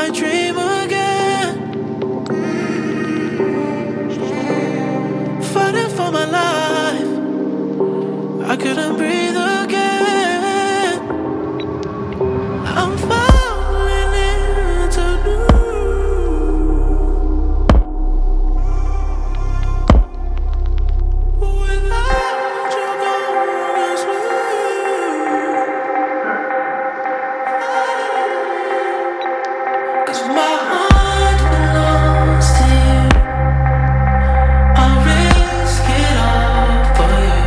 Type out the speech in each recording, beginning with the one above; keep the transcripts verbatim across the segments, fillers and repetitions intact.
I dream again. Fighting for my life, I couldn't breathe again. I'm falling into new. Without you gone as well. 'Cause my heart belongs to you. I'll risk it all for you.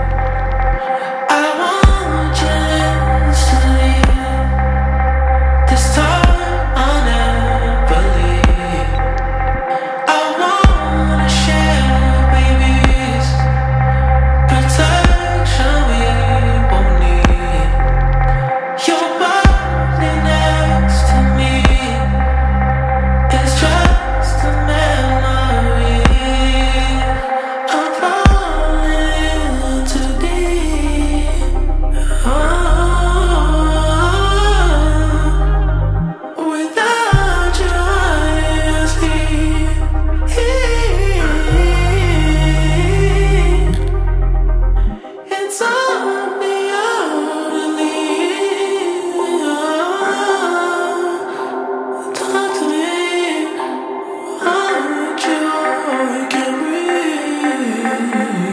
I want you instantly. This time I'll never leave. I wanna share babies, protection we won't need. Your body next to me is just a memory. I'm falling too deep. Oh, without you I sleep. It's on the only. Talk to me. Without you I can't breathe.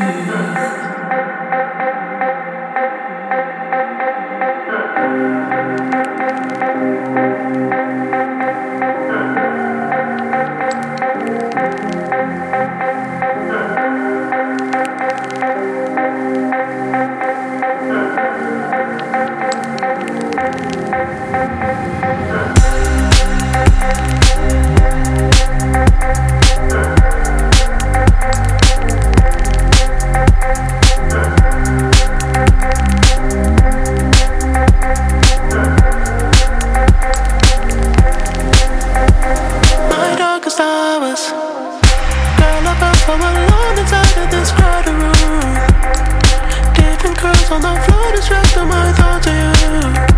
My darkest hours, girl, I felt so alone inside of this crowded room. Different curls on the floor, distracting my thoughts of you.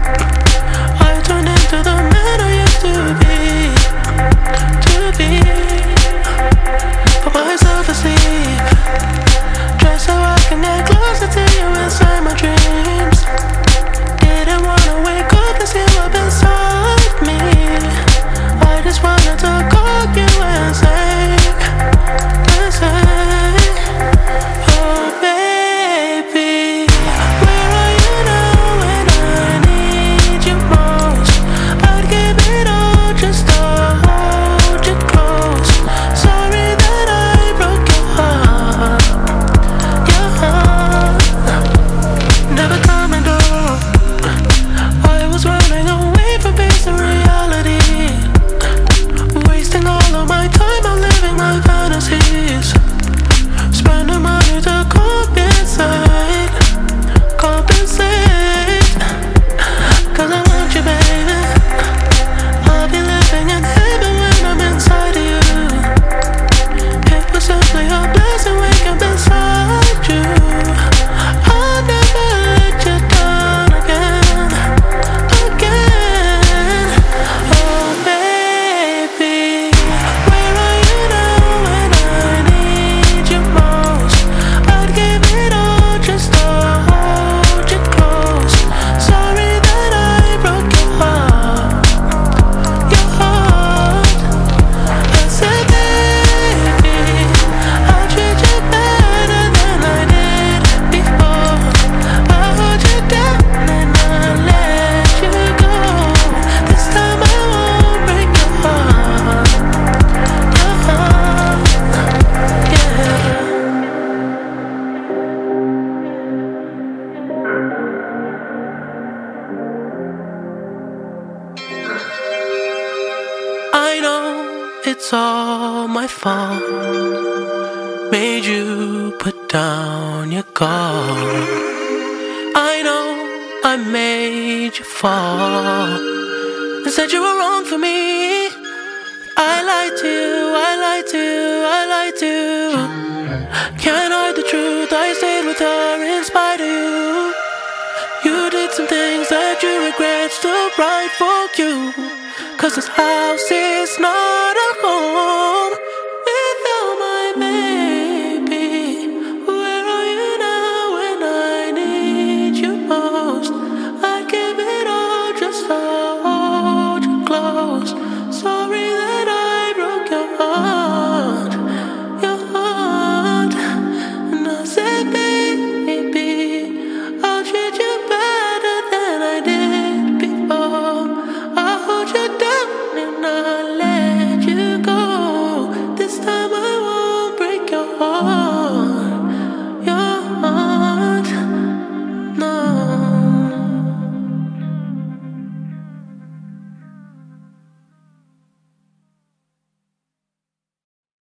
I turned into the man I used to be, to be. Put myself asleep, just so I can get closer to you inside my dreams. Didn't wanna wake up and see up inside me. I just wanted to call you and say, and say, oh baby, where are you now when I need you most? I'd give it all just to hold you close. Sorry that I broke your heart, your heart. Never coming through. I was running away from facing reality, wasting all of my time on living my fantasies, spending money to compensate, compensate. 'Cause I want you, baby. I'll be living in heaven when I'm inside of you. It was simply a blessing waking up inside you. I'll never let you down again, again. Oh baby, where are you now when I need you most? I'd give it all just to hold you close. Sorry that I broke your heart, your heart. I said, baby, I'll treat you better than I did before. I hold you down and I let you go. This time I won't break your heart, your heart, yeah. I know it's all my fault. Made you put down your guard. I know I made you fall and said you were wrong for me. I lied to you, I lied to you, I lied to you. Can't hide the truth, I stayed with her in spite of you. You did some things that you regret, still right for you. 'Cause Cause this house is not